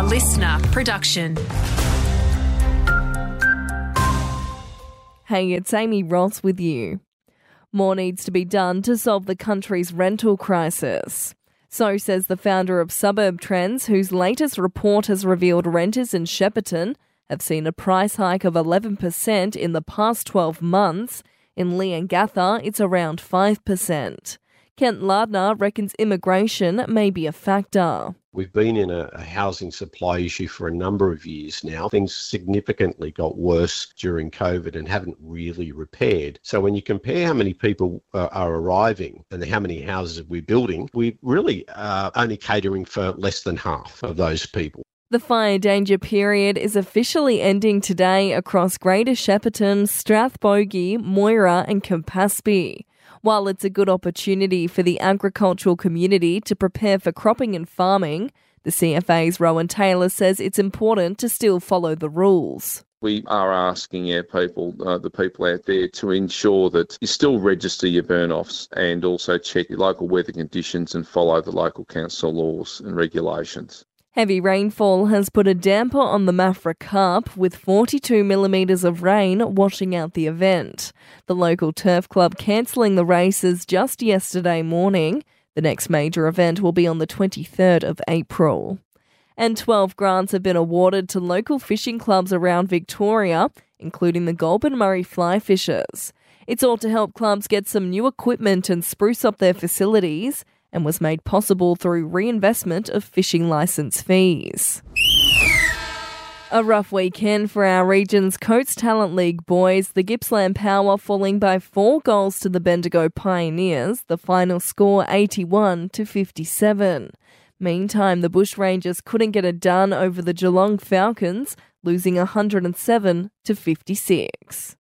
listener production. Hey, it's Amy Ross with you. More needs to be done to solve the country's rental crisis. So says the founder of Suburb Trends, whose latest report has revealed renters in Shepparton have seen a price hike of 11% in the past 12 months. In Leongatha, it's around 5%. Kent Lardner reckons immigration may be a factor. We've been in a housing supply issue for a number of years now. Things significantly got worse during COVID and haven't really repaired. So when you compare how many people are arriving and how many houses we're building, we really are only catering for less than half of those people. The fire danger period is officially ending today across Greater Shepparton, Strathbogie, Moira and Campaspe. While it's a good opportunity for the agricultural community to prepare for cropping and farming, the CFA's Rowan Taylor says it's important to still follow the rules. We are asking the people out there to ensure that you still register your burn-offs and also check your local weather conditions and follow the local council laws and regulations. Heavy rainfall has put a damper on the Maffra Cup, with 42 millimetres of rain washing out the event. The local turf club cancelling the races just yesterday morning. The next major event will be on the 23rd of April. And 12 grants have been awarded to local fishing clubs around Victoria, including the Goulburn Murray Fly Fishers. It's all to help clubs get some new equipment and spruce up their facilities, and was made possible through reinvestment of fishing licence fees. A rough weekend for our region's Coates Talent League boys, the Gippsland Power falling by 4 goals to the Bendigo Pioneers, the final score 81-57. Meantime, the Bushrangers couldn't get it done over the Geelong Falcons, losing 107-56.